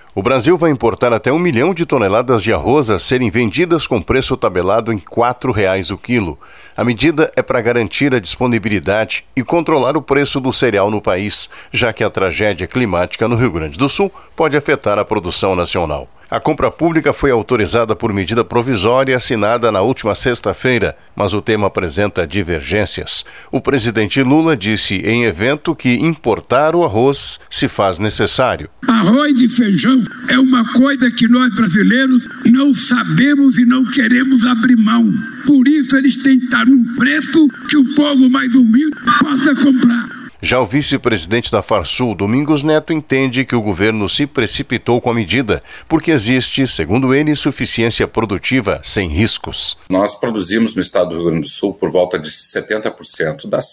O Brasil vai importar até 1 milhão de toneladas de arroz a serem vendidas com preço tabelado em R$ 4,00 o quilo. A medida é para garantir a disponibilidade e controlar o preço do cereal no país, já que a tragédia climática no Rio Grande do Sul pode afetar a produção nacional. A compra pública foi autorizada por medida provisória assinada na última sexta-feira, mas o tema apresenta divergências. O presidente Lula disse em evento que importar o arroz se faz necessário. Arroz e feijão é uma coisa que nós brasileiros não sabemos e não queremos abrir mão. Por isso eles têm que estar num preço que o povo mais humilde possa comprar. Já o vice-presidente da Farsul, Domingos Neto, entende que o governo se precipitou com a medida, porque existe, segundo ele, suficiência produtiva sem riscos. Nós produzimos no estado do Rio Grande do Sul por volta de 70% das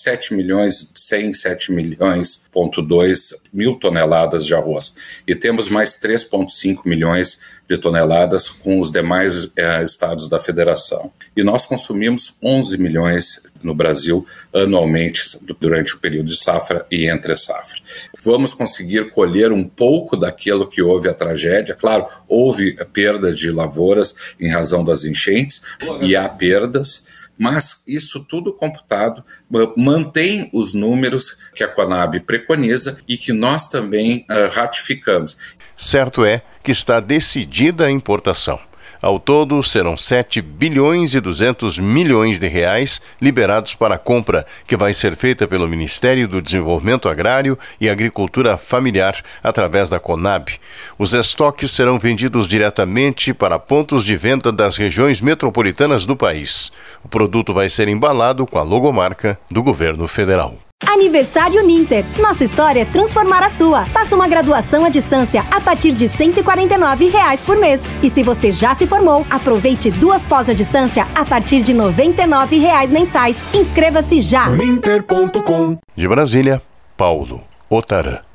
7 milhões, 2 mil toneladas de arroz. E temos mais 3,5 milhões de toneladas com os demais estados da federação. E nós consumimos 11 milhões no Brasil anualmente durante o período de safra e entre safra. Vamos conseguir colher um pouco daquilo que houve a tragédia. Claro, houve perda de lavouras em razão das enchentes e há perdas, mas isso tudo computado mantém os números que a Conab preconiza e que nós também ratificamos. Certo é que está decidida a importação. Ao todo, serão 7 bilhões e 200 milhões de reais liberados para a compra, que vai ser feita pelo Ministério do Desenvolvimento Agrário e Agricultura Familiar, através da Conab. Os estoques serão vendidos diretamente para pontos de venda das regiões metropolitanas do país. O produto vai ser embalado com a logomarca do governo federal. Aniversário Ninter. Nossa história é transformar a sua. Faça uma graduação à distância a partir de R$ 149,00 por mês. E se você já se formou, aproveite 2 pós à distância a partir de R$ 99,00 mensais. Inscreva-se já. Ninter.com. De Brasília, Paulo Otarã.